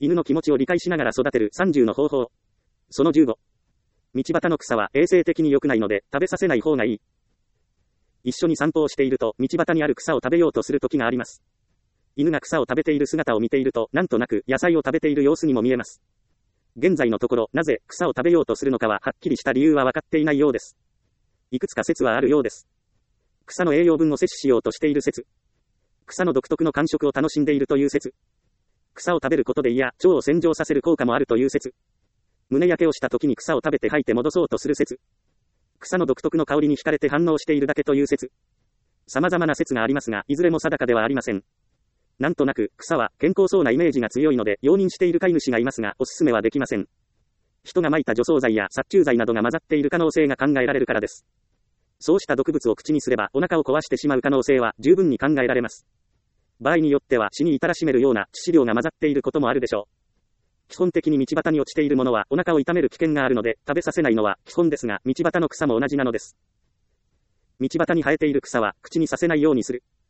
犬の気持ちを理解しながら育てる30の方法。その15。道端の草は衛生的に良くないので食べさせない方がいい。一緒に散歩をしていると道端にある草を食べようとする時があります。犬が草を食べている姿を見ているとなんとなく野菜を食べている様子にも見えます。現在のところなぜ草を食べようとするのかははっきりした理由は分かっていないようです。いくつか説はあるようです。草の栄養分を摂取しようとしている説。草の独特の感触を楽しんでいるという説。草を食べることで胃や腸を洗浄させる効果もあるという説。胸焼けをした時に草を食べて吐いて戻そうとする説。草の独特の香りに惹かれて反応しているだけという説。様々な説がありますが、いずれも定かではありません。なんとなく草は健康そうなイメージが強いので容認している飼い主がいますが、おすすめはできません。人が撒いた除草剤や殺虫剤などが混ざっている可能性が考えられるからです。そうした毒物を口にすればお腹を壊してしまう可能性は十分に考えられます。場合によっては死に至らしめるような致死量が混ざっていることもあるでしょう。基本的に道端に落ちているものはお腹を痛める危険があるので食べさせないのは基本ですが、道端の草も同じなのです。道端に生えている草は口にさせないようにする。